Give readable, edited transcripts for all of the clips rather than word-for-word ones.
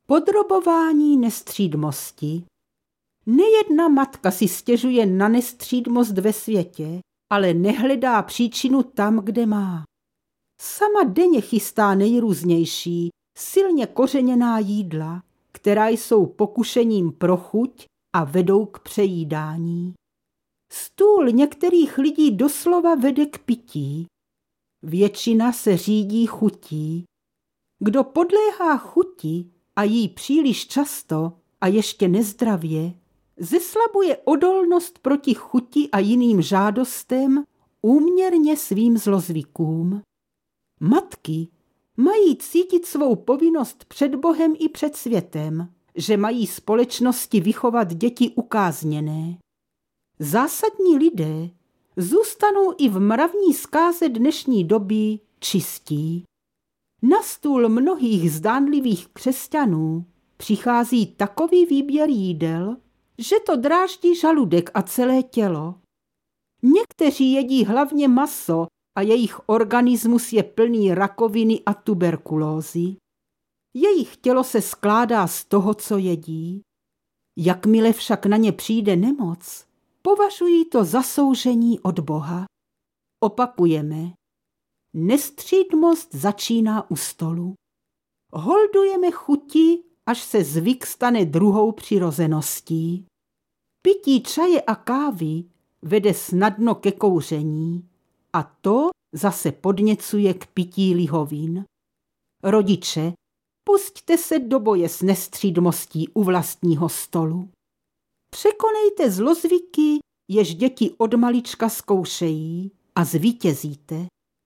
Podrobování nestřídmosti. Nejedna matka si stěžuje na nestřídmost ve světě, ale nehledá příčinu tam, kde má. Sama denně chystá nejrůznější, silně kořeněná jídla, která jsou pokušením pro chuť a vedou k přejídání. Stůl některých lidí doslova vede k pití. Většina se řídí chutí. Kdo podléhá chuti a jí příliš často a ještě nezdravě, zeslabuje odolnost proti chuti a jiným žádostem úměrně svým zlozvykům. Matky mají cítit svou povinnost před Bohem i před světem, že mají společnosti vychovat děti ukázněné. Zásadní lidé zůstanou i v mravní zkáze dnešní doby čistí. Na stůl mnohých zdánlivých křesťanů přichází takový výběr jídel, že to dráždí žaludek a celé tělo. Někteří jedí hlavně maso a jejich organismus je plný rakoviny a tuberkulózy. Jejich tělo se skládá z toho, co jedí. Jakmile však na ně přijde nemoc, považují to za soužení od Boha. Opakujeme. Nestřídmost začíná u stolu. Holdujeme chuti, až se zvyk stane druhou přirozeností. Pití čaje a kávy vede snadno ke kouření a to zase podněcuje k pití lihovin. Rodiče, pusťte se do boje s nestřídmostí u vlastního stolu. Překonejte zlozvyky, jež děti od malička zkoušejí a zvítězíte.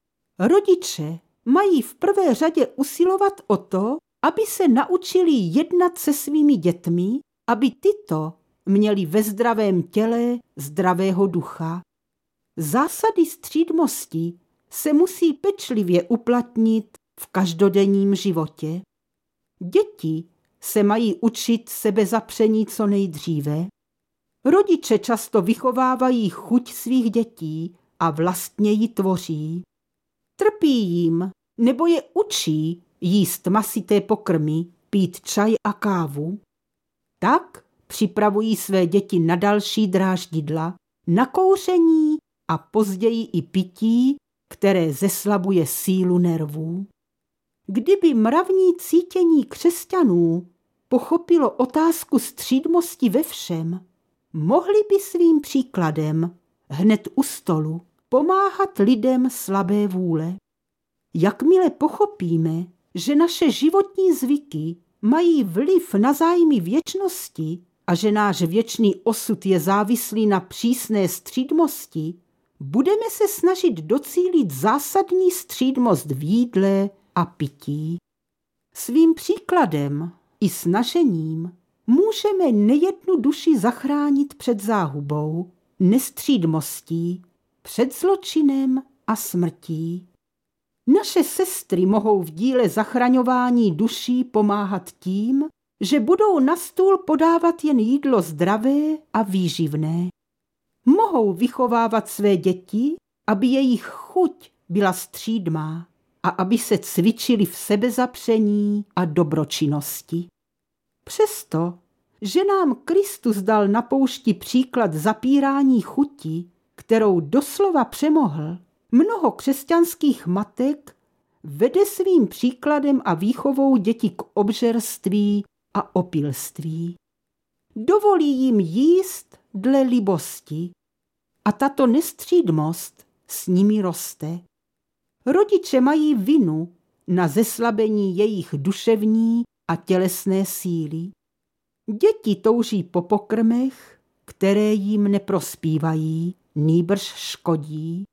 Rodiče mají v prvé řadě usilovat o to, aby se naučili jednat se svými dětmi, aby tyto měli ve zdravém těle zdravého ducha. Zásady střídmosti se musí pečlivě uplatnit v každodenním životě. Děti se mají učit sebezapření co nejdříve. Rodiče často vychovávají chuť svých dětí a vlastně ji tvoří. Trpí jim nebo je učí jíst masité pokrmy, pít čaj a kávu. Tak připravují své děti na další dráždidla, na kouření a později i pití, které zeslabuje sílu nervů. Kdyby mravní cítění křesťanů pochopilo otázku střídmosti ve všem, mohli by svým příkladem hned u stolu pomáhat lidem slabé vůle. Jakmile pochopíme, že naše životní zvyky mají vliv na zájmy věčnosti a že náš věčný osud je závislý na přísné střídmosti, budeme se snažit docílit zásadní střídmost v jídle a pití. Svým příkladem i snažením můžeme nejednu duši zachránit před záhubou, nestřídmostí, před zločinem a smrtí. Naše sestry mohou v díle zachraňování duší pomáhat tím, že budou na stůl podávat jen jídlo zdravé a výživné. Mohou vychovávat své děti, aby jejich chuť byla střídmá a aby se cvičili v sebezapření a dobročinnosti. Přesto, že nám Kristus dal na poušti příklad zapírání chuti, kterou doslova přemohl, mnoho křesťanských matek vede svým příkladem a výchovou děti k obžerství a opilství. Dovolí jim jíst dle libosti a tato nestřídmost s nimi roste. Rodiče mají vinu na zeslabení jejich duševní a tělesné síly. Děti touží po pokrmech, které jim neprospívají, nýbrž škodí.